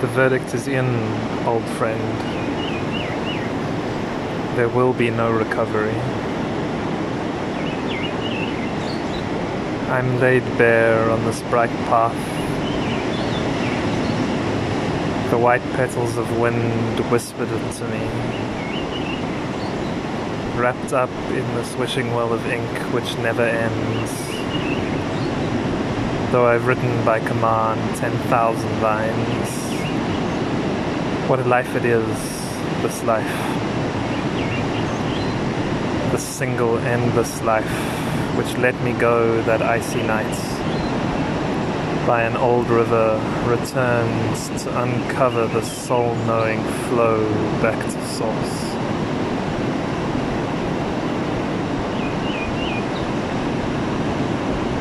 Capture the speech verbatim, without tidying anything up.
The verdict is in, old friend. There will be no recovery. I'm laid bare on this bright path. The white petals of wind whispered it to me. Wrapped up in this wishing well of ink which never ends. Though I've written by command ten thousand lines. What a life it is, this life. This single endless life, which let me go that icy night. By an old river, returns to uncover the soul-knowing flow back to source.